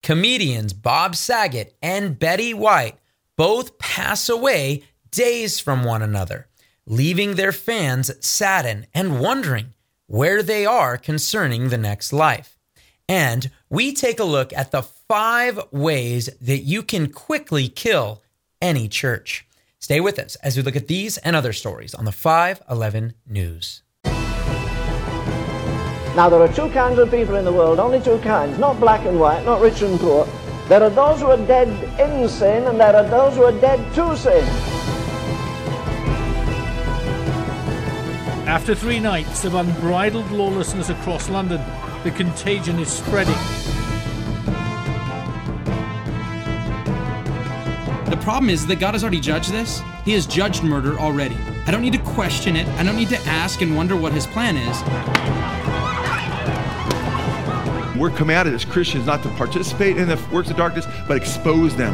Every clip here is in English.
Comedians Bob Saget and Betty White both pass away days from one another, leaving their fans saddened and wondering where they are concerning the next life. And we take a look at the 5 ways that you can quickly kill any church. Stay with us as we look at these and other stories on the 511 News. Now, there are 2 kinds of people in the world, only 2 kinds, not black and white, not rich and poor. There are those who are dead in sin, and there are those who are dead to sin. After 3 nights of unbridled lawlessness across London, the contagion is spreading. The problem is that God has already judged this. He has judged murder already. I don't need to question it. I don't need to ask and wonder what his plan is. We're commanded as Christians not to participate in the works of darkness, but expose them.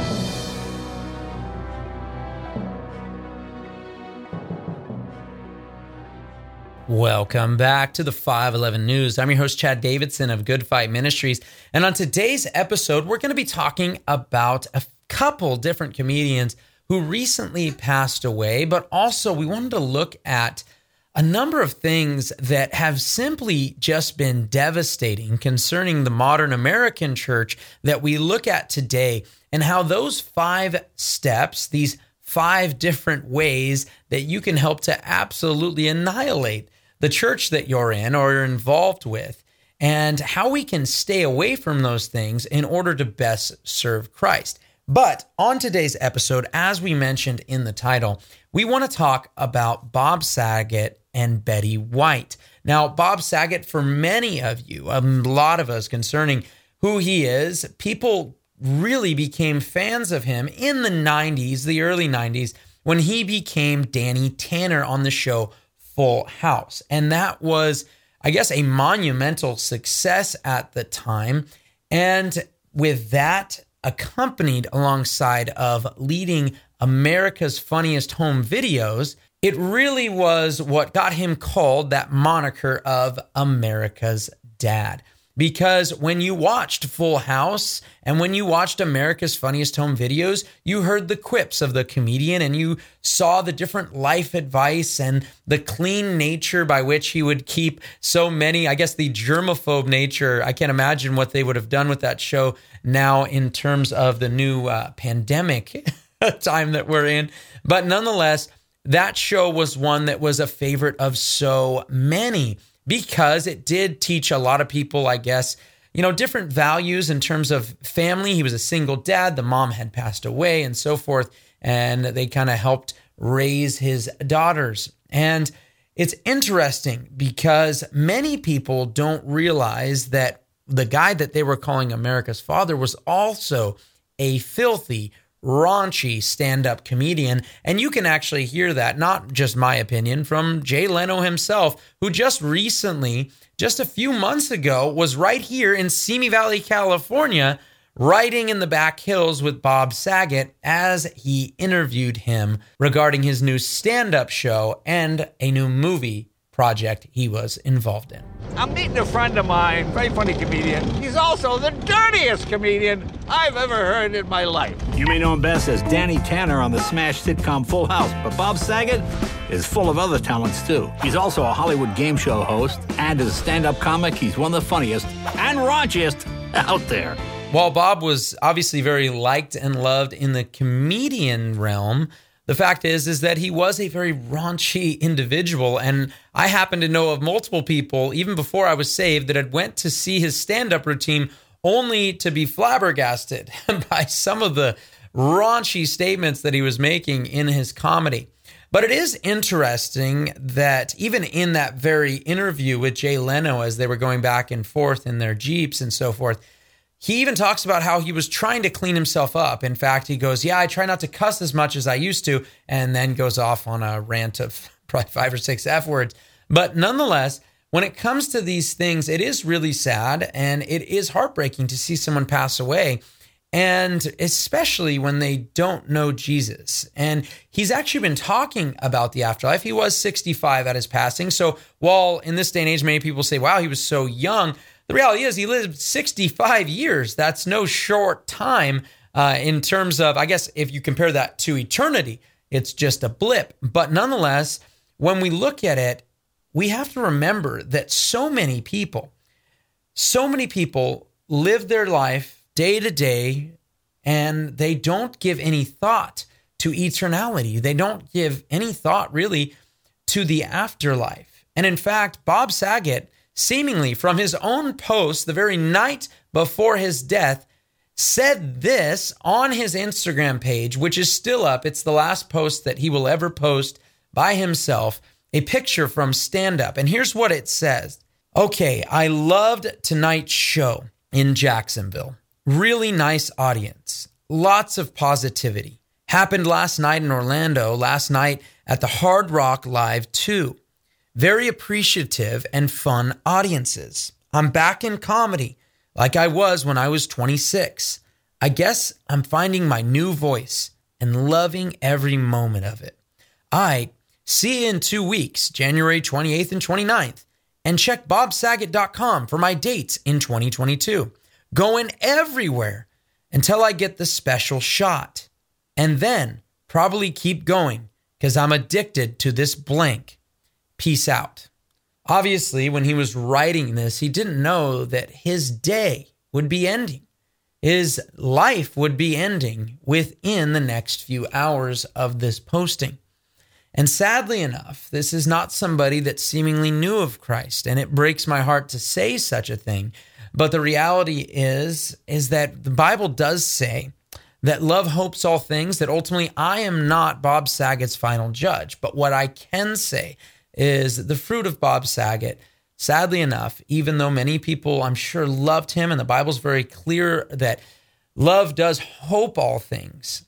Welcome back to the 511 News. I'm your host, Chad Davidson of Good Fight Ministries. And on today's episode, we're going to be talking about a couple different comedians who recently passed away, but also we wanted to look at a number of things that have simply just been devastating concerning the modern American church that we look at today, and how those 5 steps, these 5 different ways that you can help to absolutely annihilate the church that you're in or you're involved with, and how we can stay away from those things in order to best serve Christ. But on today's episode, as we mentioned in the title, we want to talk about Bob Saget and Betty White. Now, Bob Saget, for many of you, a lot of us concerning who he is, people really became fans of him in the 90s, the early 90s, when he became Danny Tanner on the show Full House. And that was, I guess, a monumental success at the time. And with that, accompanied alongside of leading America's Funniest Home Videos, it really was what got him called that moniker of America's Dad. Because when you watched Full House and when you watched America's Funniest Home Videos, you heard the quips of the comedian and you saw the different life advice and the clean nature by which he would keep so many, I guess the germaphobe nature. I can't imagine what they would have done with that show now in terms of the new pandemic time that we're in. But nonetheless, that show was one that was a favorite of so many because it did teach a lot of people, I guess, different values in terms of family. He was a single dad. The mom had passed away and so forth. And they kind of helped raise his daughters. And it's interesting because many people don't realize that the guy that they were calling America's father was also a filthy, raunchy stand-up comedian. And you can actually hear that, not just my opinion, from Jay Leno himself, who just recently, just a few months ago, was right here in Simi Valley, California, riding in the back hills with Bob Saget as he interviewed him regarding his new stand-up show and a new movie project he was involved in. I'm meeting a friend of mine, very funny comedian. He's also the dirtiest comedian I've ever heard in my life. You may know him best as Danny Tanner on the smash sitcom Full House, but Bob Saget is full of other talents too. He's also a Hollywood game show host, and as a stand-up comic, he's one of the funniest and raunchiest out there. While Bob was obviously very liked and loved in the comedian realm, the fact is that he was a very raunchy individual, and I happen to know of multiple people, even before I was saved, that had went to see his stand-up routine only to be flabbergasted by some of the raunchy statements that he was making in his comedy. But it is interesting that even in that very interview with Jay Leno, as they were going back and forth in their Jeeps and so forth, he even talks about how he was trying to clean himself up. In fact, he goes, I try not to cuss as much as I used to, and then goes off on a rant of probably 5 or 6 F words. But nonetheless, when it comes to these things, it is really sad, and it is heartbreaking to see someone pass away, and especially when they don't know Jesus. And he's actually been talking about the afterlife. He was 65 at his passing. So while in this day and age, many people say, wow, he was so young, The reality is he lived 65 years. That's no short time in terms of, I guess, if you compare that to eternity, it's just a blip. But nonetheless, when we look at it, we have to remember that so many people live their life day to day, and they don't give any thought to eternality. They don't give any thought really to the afterlife. And in fact, Bob Saget, seemingly from his own post the very night before his death, said this on his Instagram page, which is still up. It's the last post that he will ever post by himself, a picture from Stand Up. And here's what it says. Okay, I loved tonight's show in Jacksonville. Really nice audience. Lots of positivity. Happened last night in Orlando, last night at the Hard Rock Live 2. Very appreciative and fun audiences. I'm back in comedy like I was when I was 26. I guess I'm finding my new voice and loving every moment of it. I see you in 2 weeks, January 28th and 29th, and check bobsaget.com for my dates in 2022. Going everywhere until I get the special shot. And then probably keep going because I'm addicted to this blank. Peace out. Obviously, when he was writing this, he didn't know that his day would be ending. His life would be ending within the next few hours of this posting. And sadly enough, this is not somebody that seemingly knew of Christ, and it breaks my heart to say such a thing. But the reality is that the Bible does say that love hopes all things, that ultimately I am not Bob Saget's final judge. But what I can say is the fruit of Bob Saget, sadly enough, even though many people, I'm sure, loved him, and the Bible's very clear that love does hope all things,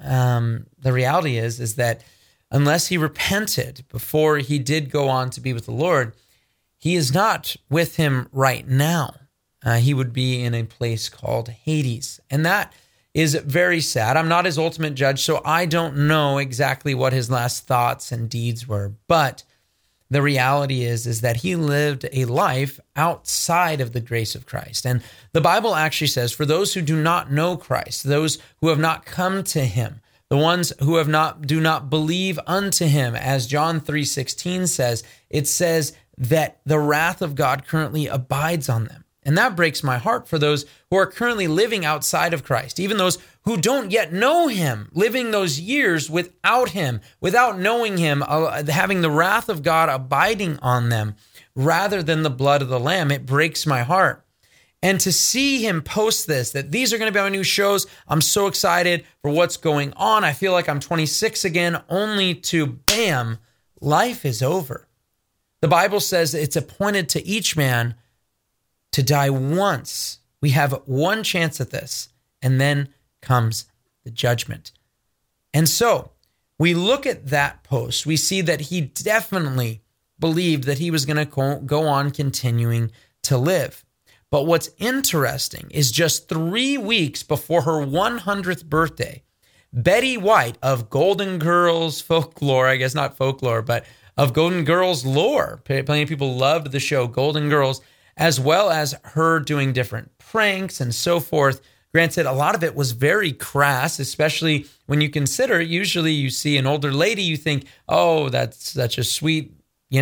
the reality is that unless he repented before he did go on to be with the Lord, he is not with him right now. He would be in a place called Hades. And that is very sad. I'm not his ultimate judge, so I don't know exactly what his last thoughts and deeds were. But the reality is that he lived a life outside of the grace of Christ. And the Bible actually says, for those who do not know Christ, those who have not come to him, the ones who do not believe unto him, as John 3:16 says, it says that the wrath of God currently abides on them. And that breaks my heart for those who are currently living outside of Christ, even those who don't yet know him, living those years without him, without knowing him, having the wrath of God abiding on them rather than the blood of the Lamb. It breaks my heart. And to see him post this, that these are going to be my new shows, I'm so excited for what's going on. I feel like I'm 26 again, only to, bam, life is over. The Bible says it's appointed to each man to die once. We have one chance at this, and then comes the judgment. And so we look at that post. We see that he definitely believed that he was going to go on continuing to live. But what's interesting is just 3 weeks before her 100th birthday, Betty White of Golden Girls folklore, I guess not folklore, but of Golden Girls lore. Plenty of people loved the show Golden Girls, as well as her doing different pranks and so forth. Granted, a lot of it was very crass, especially when you consider, usually you see an older lady, you think, oh, that's such a sweet,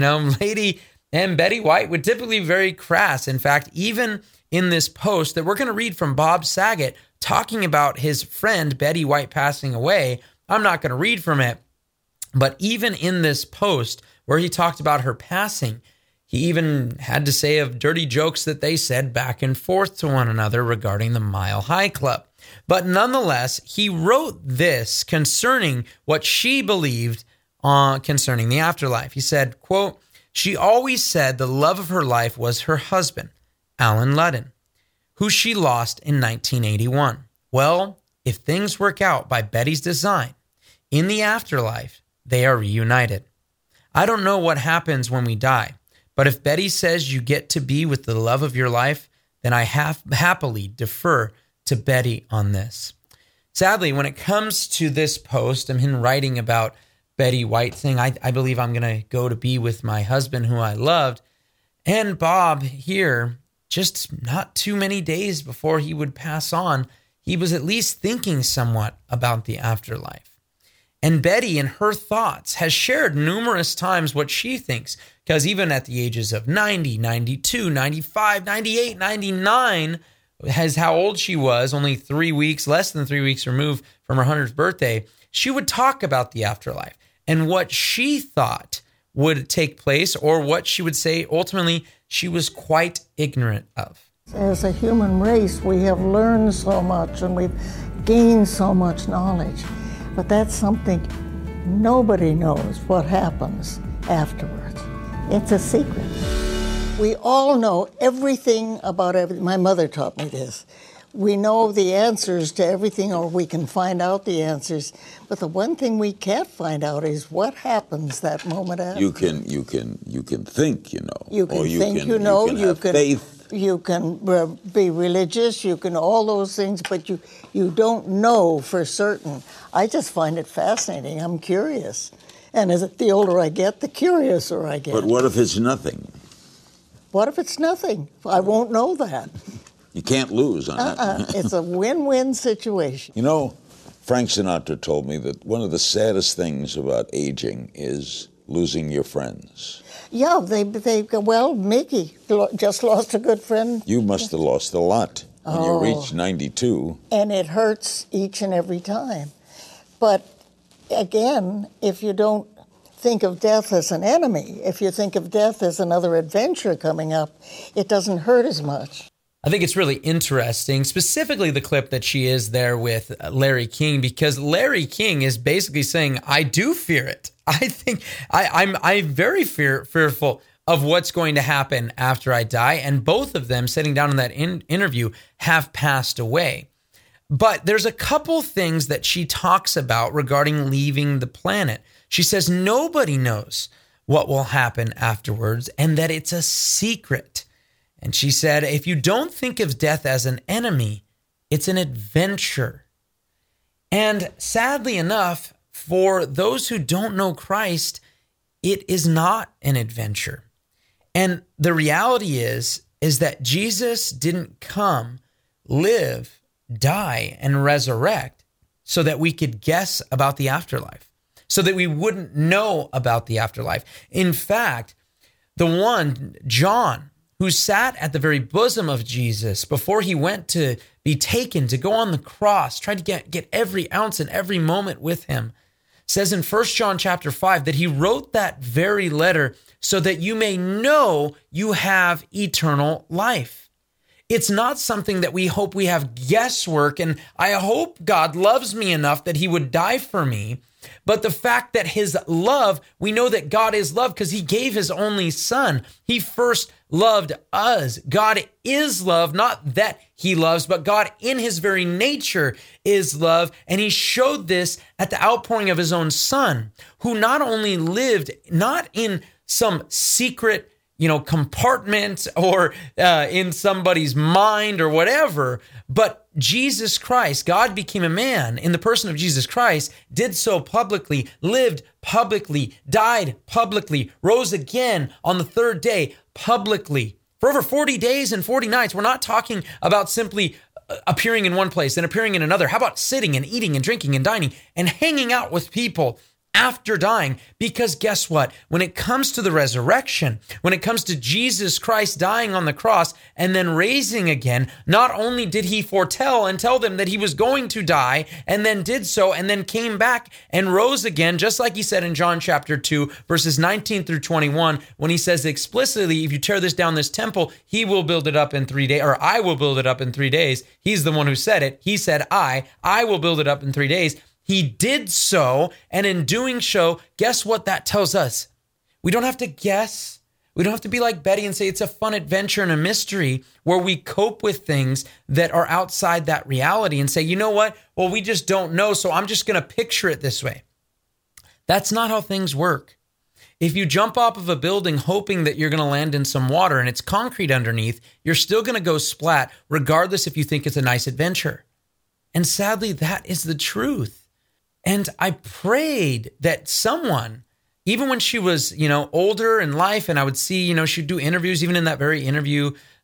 lady. And Betty White would typically be very crass. In fact, even in this post that we're going to read from Bob Saget talking about his friend Betty White passing away, I'm not going to read from it. But even in this post where he talked about her passing, he even had to say of dirty jokes that they said back and forth to one another regarding the Mile High Club. But nonetheless, he wrote this concerning what she believed concerning the afterlife. He said, quote, "She always said the love of her life was her husband, Alan Ludden, who she lost in 1981. Well, if things work out by Betty's design, in the afterlife, they are reunited. I don't know what happens when we die, but if Betty says you get to be with the love of your life, then I happily defer to Betty on this." Sadly, when it comes to this post, I'm in writing about Betty White saying, I believe I'm going to go to be with my husband who I loved. And Bob here just not too many days before he would pass on, he was at least thinking somewhat about the afterlife. And Betty, in her thoughts, has shared numerous times what she thinks, because even at the ages of 90, 92, 95, 98, 99, as how old she was, only less than 3 weeks removed from her 100th birthday, she would talk about the afterlife and what she thought would take place, or what she would say ultimately she was quite ignorant of. As a human race, we have learned so much and we've gained so much knowledge. But that's something nobody knows what happens afterwards. It's a secret. We all know everything about everything. My mother taught me this. We know the answers to everything, or we can find out the answers. But the one thing we can't find out is what happens that moment after. You can think, you know. You can think, you know. You can have faith. You can be religious, you can all those things, but you don't know for certain. I just find it fascinating. I'm curious. And the older I get, the curiouser I get. But what if it's nothing? What if it's nothing? I won't know that. You can't lose on that. It's a win-win situation. You know, Frank Sinatra told me that one of the saddest things about aging is losing your friends. Yeah, well, Mickey just lost a good friend. You must have lost a lot when you reach 92. And it hurts each and every time. But again, if you don't think of death as an enemy, if you think of death as another adventure coming up, it doesn't hurt as much. I think it's really interesting, specifically the clip that she is there with Larry King, because Larry King is basically saying, I do fear it. I think I'm very fearful of what's going to happen after I die. And both of them, sitting down in that interview, have passed away. But there's a couple things that she talks about regarding leaving the planet. She says nobody knows what will happen afterwards and that it's a secret. And she said, if you don't think of death as an enemy, it's an adventure. And sadly enough, for those who don't know Christ, it is not an adventure. And the reality is that Jesus didn't come, live, die, and resurrect so that we could guess about the afterlife, so that we wouldn't know about the afterlife. In fact, the one, John, who sat at the very bosom of Jesus before he went to be taken, to go on the cross, tried to get every ounce and every moment with him, says in 1 John chapter 5 that he wrote that very letter so that you may know you have eternal life. It's not something that we hope we have guesswork, and I hope God loves me enough that he would die for me. But the fact that his love, we know that God is love because he gave his only son. He first loved us. God is love, not that he loves, but God in his very nature is love. And he showed this at the outpouring of his own son, who not only lived not in some secret compartment or in somebody's mind or whatever, but Jesus Christ, God became a man in the person of Jesus Christ, did so publicly, lived publicly, died publicly, rose again on the third day publicly. For over 40 days and 40 nights, we're not talking about simply appearing in one place and appearing in another. How about sitting and eating and drinking and dining and hanging out with people after dying? Because guess what? When it comes to the resurrection, when it comes to Jesus Christ dying on the cross and then raising again, not only did he foretell and tell them that he was going to die and then did so and then came back and rose again, just like he said in John chapter 2, verses 19 through 21, when he says explicitly, if you tear this down, this temple, he will build it up in 3 days, or I will build it up in 3 days. He's the one who said it. He said, I will build it up in 3 days. He did so, and in doing so, guess what that tells us? We don't have to guess. We don't have to be like Betty and say it's a fun adventure and a mystery where we cope with things that are outside that reality and say, you know what? Well, we just don't know, so I'm just going to picture it this way. That's not how things work. If you jump off of a building hoping that you're going to land in some water and it's concrete underneath, you're still going to go splat, regardless if you think it's a nice adventure. And sadly, that is the truth. And I prayed that someone, even when she was, older in life, and I would see, she'd do interviews, even in that very interview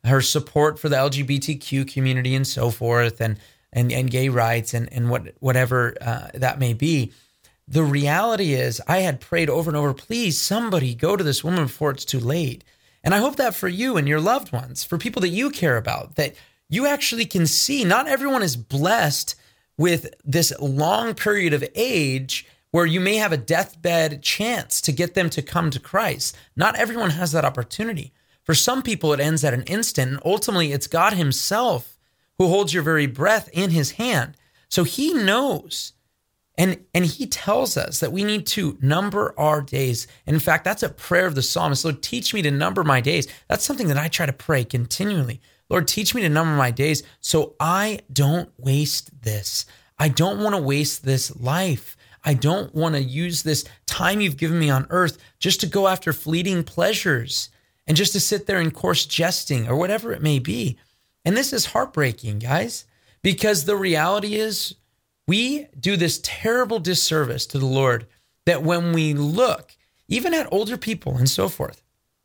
her support for the LGBTQ community and so forth, and gay rights and whatever that may be. The reality is, I had prayed over and over, please, somebody go to this woman before it's too late. And I hope that for you and your loved ones, for people that you care about, that you actually can see not everyone is blessed with this long period of age where you may have a deathbed chance to get them to come to Christ. Not everyone has that opportunity. For some people, it ends at an instant, and ultimately it's God himself who holds your very breath in his hand. So he knows, and he tells us that we need to number our days. And in fact, that's a prayer of the psalmist. Lord, teach me to number my days. That's something that I try to pray continually. Lord, teach me to number my days so I don't waste this. I don't want to waste this life. I don't want to use this time you've given me on earth just to go after fleeting pleasures and just to sit there in coarse jesting or whatever it may be. And this is heartbreaking, guys, because the reality is we do this terrible disservice to the Lord that when we look, even at older people and so forth,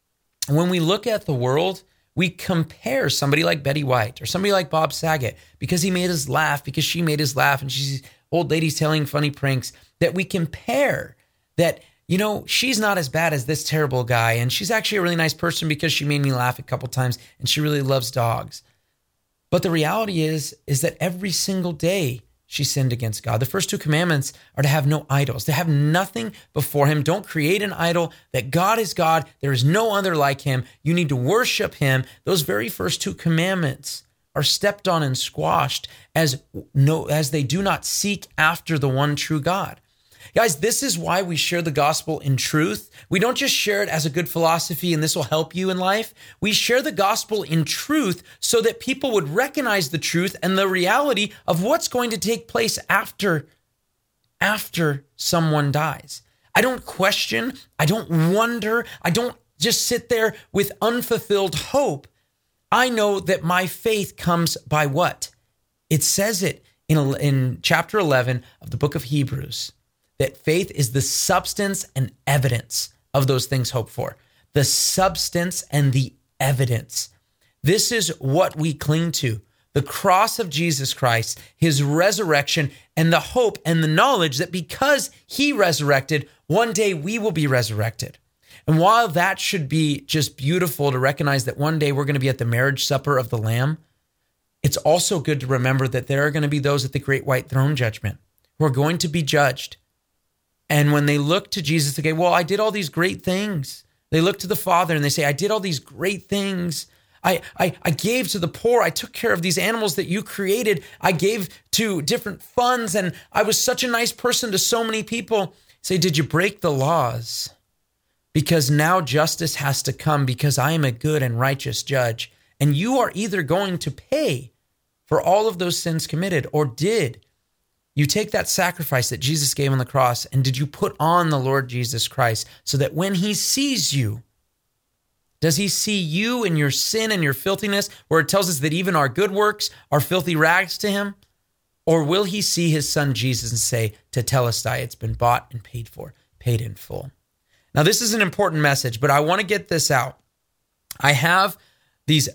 when we look at the world, we compare somebody like Betty White or somebody like Bob Saget because he made us laugh, because she made us laugh, and she's old ladies telling funny pranks, that we compare that, you know, she's not as bad as this terrible guy, and she's actually a really nice person because she made me laugh a couple times, and she really loves dogs. But the reality is that every single day she sinned against God. The first 2 commandments are to have no idols, to have nothing before him. Don't create an idol, that God is God. There is no other like him. You need to worship him. Those very first 2 commandments are stepped on and squashed as they do not seek after the one true God. Guys, this is why we share the gospel in truth. We don't just share it as a good philosophy and this will help you in life. We share the gospel in truth so that people would recognize the truth and the reality of what's going to take place after someone dies. I don't question. I don't wonder. I don't just sit there with unfulfilled hope. I know that my faith comes by what? It says it in chapter 11 of the book of Hebrews, that faith is the substance and evidence of those things hoped for. The substance and the evidence. This is what we cling to. The cross of Jesus Christ, his resurrection, and the hope and the knowledge that because he resurrected, one day we will be resurrected. And while that should be just beautiful to recognize that one day we're going to be at the marriage supper of the Lamb, it's also good to remember that there are going to be those at the great white throne judgment who are going to be judged. And when they look to Jesus, they go, well, I did all these great things. They look to the Father and they say, I did all these great things. I gave to the poor. I took care of these animals that you created. I gave to different funds, and I was such a nice person to so many people. Say, did you break the laws? Because now justice has to come, because I am a good and righteous judge. And you are either going to pay for all of those sins committed, or did you take that sacrifice that Jesus gave on the cross, and did you put on the Lord Jesus Christ so that when he sees you, does he see you in your sin and your filthiness, where it tells us that even our good works are filthy rags to him? Or will he see his son Jesus and say, Tetelestai, it's been bought and paid for, paid in full? Now, this is an important message, but I want to get this out. I have these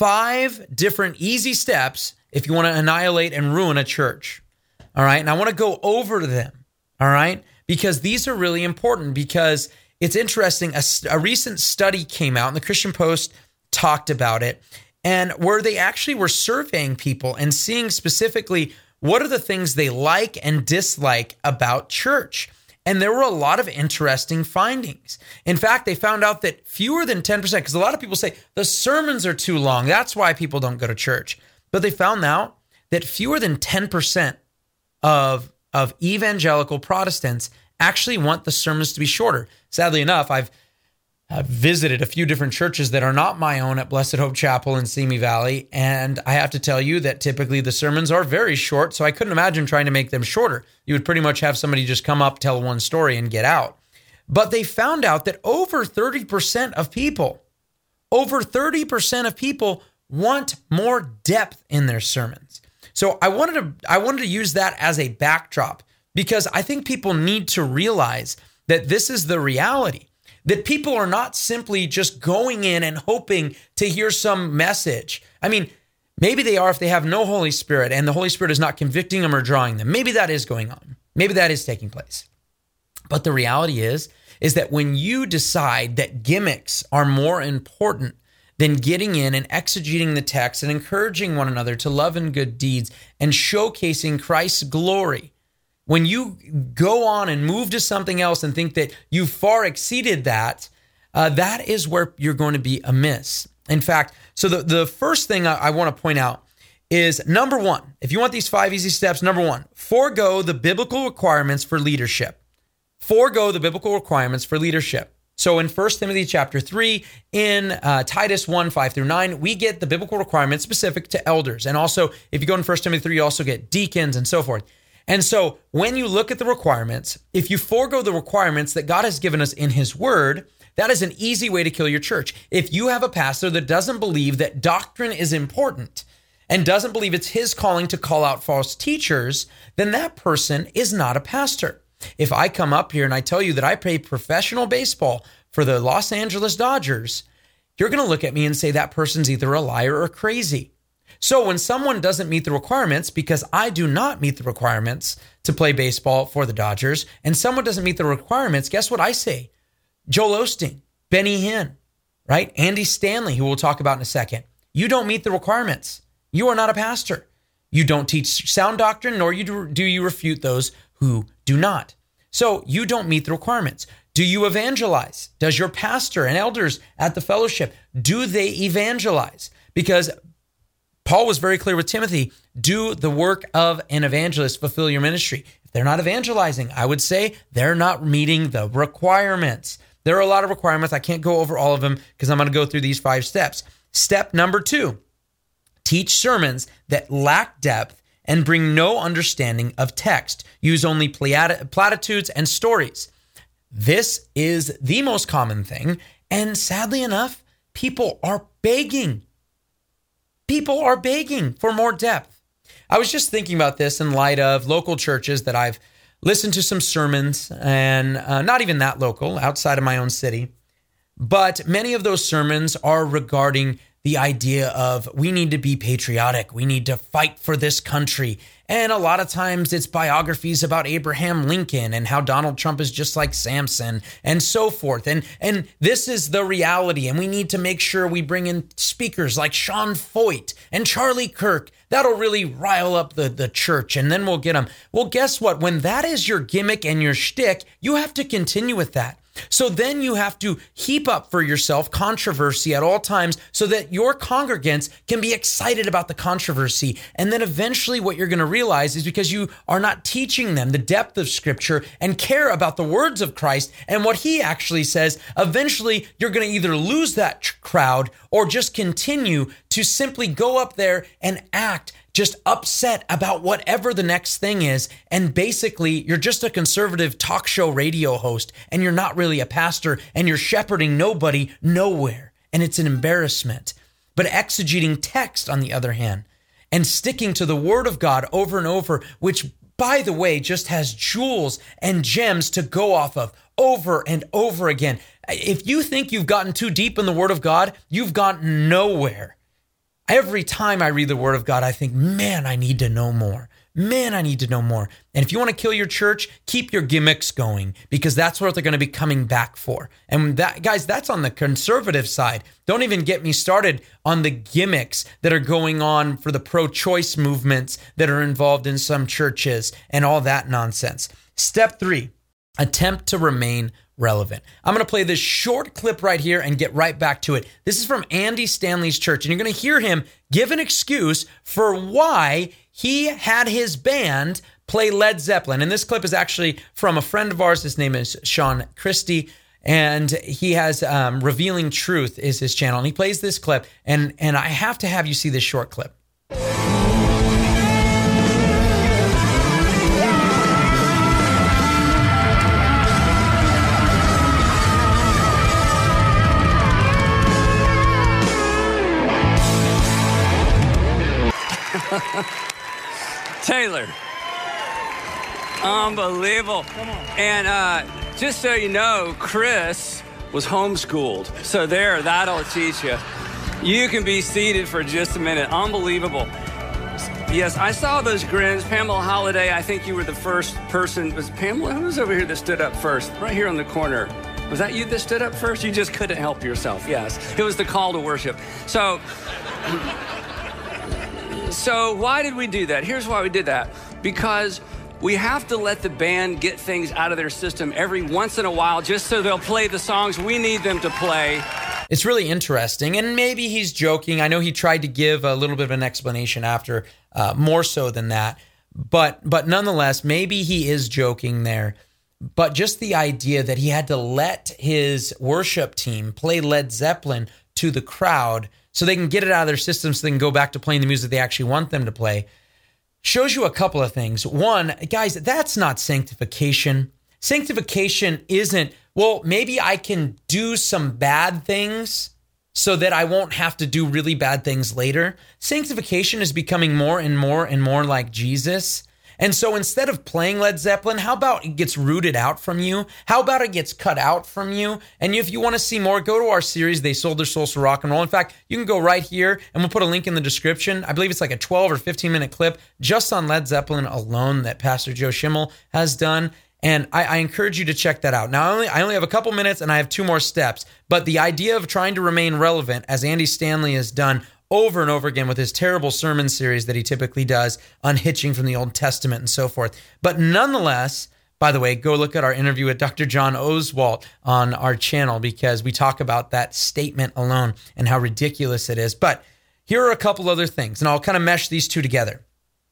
5 different easy steps if you want to annihilate and ruin a church. All right. And I want to go over them. All right. Because these are really important, because it's interesting. A recent study came out and the Christian Post talked about it, and where they actually were surveying people and seeing specifically what are the things they like and dislike about church. And there were a lot of interesting findings. In fact, they found out that fewer than 10%, because a lot of people say the sermons are too long, that's why people don't go to church. But they found out that fewer than 10% of evangelical Protestants actually want the sermons to be shorter. Sadly enough, I've visited a few different churches that are not my own at Blessed Hope Chapel in Simi Valley, and I have to tell you that typically the sermons are very short, so I couldn't imagine trying to make them shorter. You would pretty much have somebody just come up, tell one story, and get out. But they found out that over 30% of people want more depth in their sermons. So I wanted to use that as a backdrop, because I think people need to realize that this is the reality, that people are not simply just going in and hoping to hear some message. I mean, maybe they are if they have no Holy Spirit and the Holy Spirit is not convicting them or drawing them. Maybe that is going on. Maybe that is taking place. But the reality is that when you decide that gimmicks are more important than getting in and exegeting the text and encouraging one another to love and good deeds and showcasing Christ's glory, when you go on and move to something else and think that you far exceeded that, that is where you're going to be amiss. In fact, so the first thing I want to point out is, number one, if you want these 5 easy steps, number one, forego the biblical requirements for leadership. Forego the biblical requirements for leadership. So in 1 Timothy chapter 3, in Titus 1, 5-9, we get the biblical requirements specific to elders. And also, if you go in 1 Timothy 3, you also get deacons and so forth. And so when you look at the requirements, if you forego the requirements that God has given us in his word, that is an easy way to kill your church. If you have a pastor that doesn't believe that doctrine is important and doesn't believe it's his calling to call out false teachers, then that person is not a pastor. If I come up here and I tell you that I play professional baseball for the Los Angeles Dodgers, you're going to look at me and say that person's either a liar or crazy. So when someone doesn't meet the requirements, because I do not meet the requirements to play baseball for the Dodgers, and someone doesn't meet the requirements, guess what I say? Joel Osteen, Benny Hinn, right? Andy Stanley, who we'll talk about in a second. You don't meet the requirements. You are not a pastor. You don't teach sound doctrine, nor do you refute those who do not. So you don't meet the requirements. Do you evangelize? Does your pastor and elders at the fellowship, do they evangelize? Because Paul was very clear with Timothy, do the work of an evangelist, fulfill your ministry. If they're not evangelizing, I would say they're not meeting the requirements. There are a lot of requirements. I can't go over all of them because I'm going to go through these 5 steps. Step number 2, teach sermons that lack depth and bring no understanding of text. Use only platitudes and stories. This is the most common thing. And sadly enough, people are begging. People are begging for more depth. I was just thinking about this in light of local churches that I've listened to some sermons, and not even that local, outside of my own city. But many of those sermons are regarding the idea of we need to be patriotic. We need to fight for this country. And a lot of times it's biographies about Abraham Lincoln and how Donald Trump is just like Samson and so forth. And this is the reality. And we need to make sure we bring in speakers like Sean Foyt and Charlie Kirk. That'll really rile up the church, and then we'll get them. Well, guess what? When that is your gimmick and your shtick, you have to continue with that. So then you have to heap up for yourself controversy at all times so that your congregants can be excited about the controversy. And then eventually what you're going to realize is because you are not teaching them the depth of Scripture and care about the words of Christ and what he actually says, eventually you're going to either lose that crowd or just continue to simply go up there and act just upset about whatever the next thing is. And basically, you're just a conservative talk show radio host, and you're not really a pastor, and you're shepherding nobody nowhere. And it's an embarrassment. But exegeting text, on the other hand, and sticking to the word of God over and over, which, by the way, just has jewels and gems to go off of over and over again. If you think you've gotten too deep in the word of God, you've gotten nowhere. Every time I read the word of God, I think, man, I need to know more. Man, I need to know more. And if you want to kill your church, keep your gimmicks going, because that's what they're going to be coming back for. And that, guys, that's on the conservative side. Don't even get me started on the gimmicks that are going on for the pro-choice movements that are involved in some churches and all that nonsense. Step 3, attempt to remain relevant. I'm going to play this short clip right here and get right back to it. This is from Andy Stanley's church, and you're going to hear him give an excuse for why he had his band play Led Zeppelin. And this clip is actually from a friend of ours. His name is Sean Christie, and he has Revealing Truth is his channel. And he plays this clip, and I have to have you see this short clip. Taylor. Unbelievable. And just so you know, Chris was homeschooled. So there, that'll teach you. You can be seated for just a minute. Unbelievable. Yes, I saw those grins. Pamela Holiday, I think you were the first person. Was Pamela? Who was over here that stood up first? Right here on the corner. Was that you that stood up first? You just couldn't help yourself. Yes, it was the call to worship. So why did we do that? Here's why we did that. Because we have to let the band get things out of their system every once in a while just so they'll play the songs we need them to play. It's really interesting, and maybe he's joking. I know he tried to give a little bit of an explanation after, more so than that. But nonetheless, maybe he is joking there. But just the idea that he had to let his worship team play Led Zeppelin to the crowd so they can get it out of their system so they can go back to playing the music they actually want them to play shows you a couple of things. One, guys, that's not sanctification. Sanctification isn't, well, maybe I can do some bad things so that I won't have to do really bad things later. Sanctification is becoming more and more and more like Jesus. And so instead of playing Led Zeppelin, how about it gets rooted out from you? How about it gets cut out from you? And if you want to see more, go to our series, They Sold Their Souls to Rock and Roll. In fact, you can go right here and we'll put a link in the description. I believe it's like a 12 or 15 minute clip just on Led Zeppelin alone that Pastor Joe Schimmel has done. And I encourage you to check that out. Now, I only have a couple minutes and I have 2 more steps, but the idea of trying to remain relevant, as Andy Stanley has done over and over again with his terrible sermon series that he typically does, unhitching from the Old Testament and so forth. But nonetheless, by the way, go look at our interview with Dr. John Oswalt on our channel because we talk about that statement alone and how ridiculous it is. But here are a couple other things, and I'll kind of mesh these two together.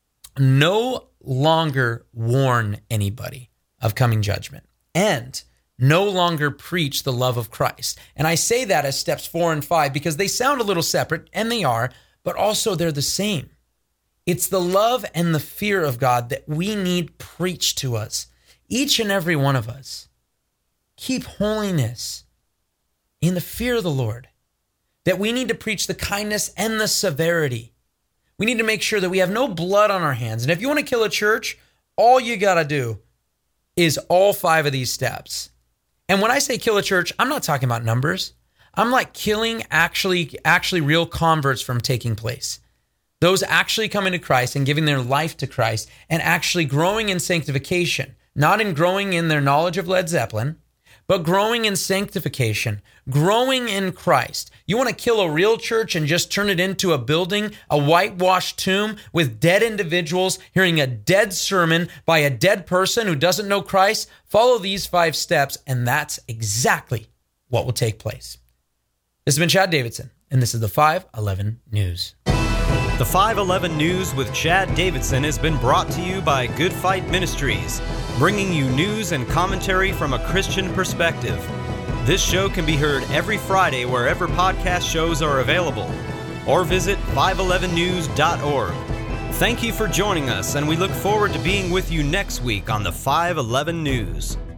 No longer warn anybody of coming judgment, and no longer preach the love of Christ. And I say that as steps 4 and 5 because they sound a little separate, and they are, but also they're the same. It's the love and the fear of God that we need preached to us, each and every one of us. Keep holiness in the fear of the Lord, that we need to preach the kindness and the severity. We need to make sure that we have no blood on our hands. And if you want to kill a church, all you got to do is all 5 of these steps. And when I say kill a church, I'm not talking about numbers. I'm like killing actually real converts from taking place. Those actually coming to Christ and giving their life to Christ and actually growing in sanctification, not in growing in their knowledge of Led Zeppelin, but growing in sanctification, growing in Christ. You want to kill a real church and just turn it into a building, a whitewashed tomb with dead individuals hearing a dead sermon by a dead person who doesn't know Christ? Follow these 5 steps, and that's exactly what will take place. This has been Chad Davidson, and this is the 511 News. The 511 News with Chad Davidson has been brought to you by Good Fight Ministries, bringing you news and commentary from a Christian perspective. This show can be heard every Friday wherever podcast shows are available, or visit 511news.org. Thank you for joining us, and we look forward to being with you next week on the 511 News.